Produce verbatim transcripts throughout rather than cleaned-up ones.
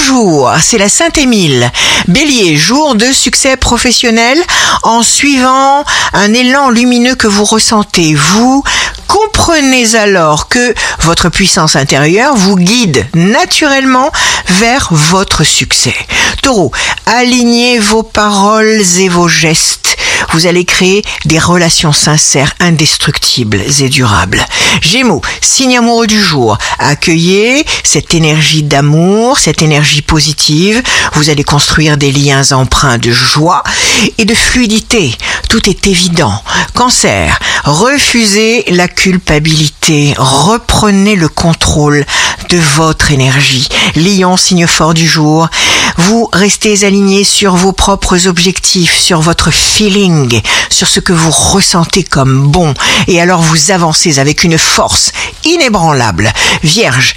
Bonjour, c'est la Saint-Émile. Bélier, jour de succès professionnel en suivant un élan lumineux que vous ressentez. Vous comprenez alors que votre puissance intérieure vous guide naturellement vers votre succès. Taureau, alignez vos paroles et vos gestes. Vous allez créer des relations sincères, indestructibles et durables. Gémeaux, signe amoureux du jour. Accueillez cette énergie d'amour, cette énergie positive. Vous allez construire des liens empreints de joie et de fluidité. Tout est évident. Cancer, refusez la culpabilité. Reprenez le contrôle de votre énergie. Lion, signe fort du jour. Vous restez aligné sur vos propres objectifs, sur votre feeling, sur ce que vous ressentez comme bon. Et alors vous avancez avec une force inébranlable. Vierge,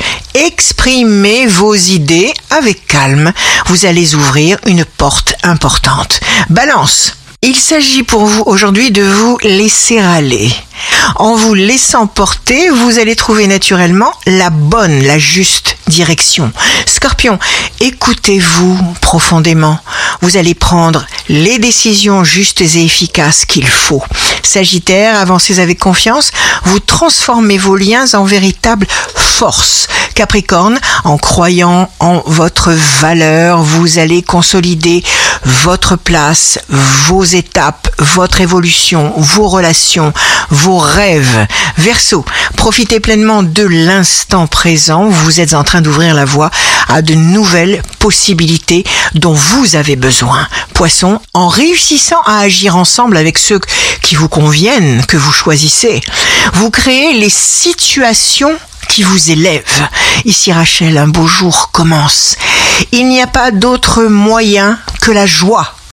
exprimez vos idées avec calme. Vous allez ouvrir une porte importante. Balance, il s'agit pour vous aujourd'hui de vous laisser aller. En vous laissant porter, vous allez trouver naturellement la bonne, la juste direction. Scorpion, écoutez-vous profondément. Vous allez prendre les décisions justes et efficaces qu'il faut. Sagittaire, avancez avec confiance. Vous transformez vos liens en véritable force. Capricorne, en croyant en votre valeur, vous allez consolider votre place, vos étapes, votre évolution, vos relations, vos rêves. Verseau, profitez pleinement de l'instant présent. Vous êtes en train d'ouvrir la voie à de nouvelles possibilités dont vous avez besoin. Poisson, en réussissant à agir ensemble avec ceux qui vous conviennent, que vous choisissez, vous créez les situations qui vous élèvent. Ici Rachel, un beau jour commence. Il n'y a pas d'autre moyen que la joie